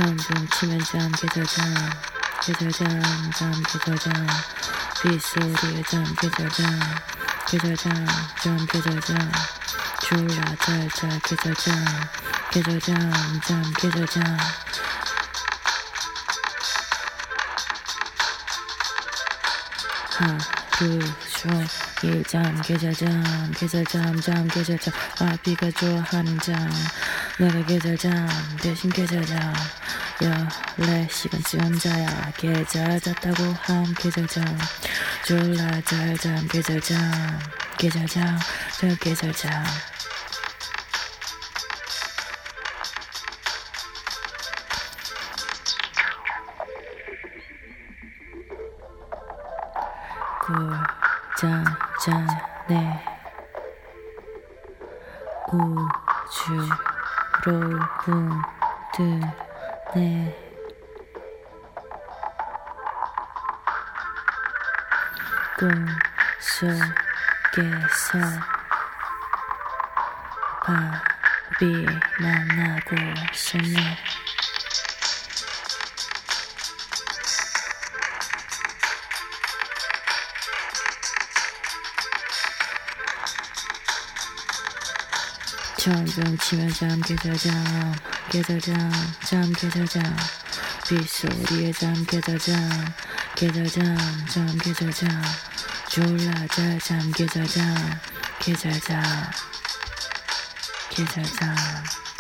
천둥 치면 잠 계절잠 계절잠 잠 계절잠 빗소리에 잠 계절잠 계절잠 잠 계절잠 졸라 잘잘 계절잠 계절잠 잠 계절잠 하루 종일 잠 계절잠 계절잠 잠 계절잠 와비가 좋아하는 잠 내가 계절잠 대신 계절잠 14시간씩 혼자야 계절 잤다고 한 계절잠 졸라 잘 잠 계절잠 계절잠 저 계절잠 꿀잠자네 우주로 붕드네 꿈속에서 밥이 만나고 싶네 천둥 치면 잠 계절잠 계절잠 잠 계절잠 빗소리에 잠 계절잠 계절잠 잠 계절잠 졸라 잘 잠 계절잠 계절잠 계절잠